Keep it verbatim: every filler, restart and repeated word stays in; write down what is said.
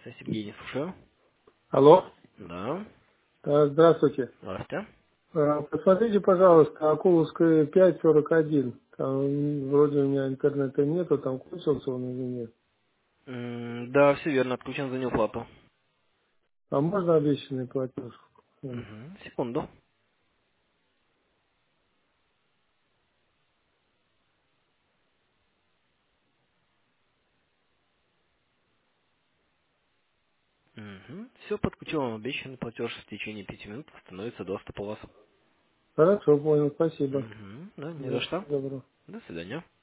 Сергей, не слушаю. Алло. Да. А, Здравствуйте. Здравствуйте. А, Посмотрите, пожалуйста, Окуловская пять сорок один. Там м, вроде у меня интернета нету, там кончился он или нет. М, Да, все верно, отключен за неуплату. А можно обещанный платеж? М. Мгм, секунду. Все, подключил вам обещанный платеж. В течение пяти минут восстановится доступ у вас. Хорошо, понял, спасибо. Мгм, Да, не Да, за что. всего доброго. До свидания.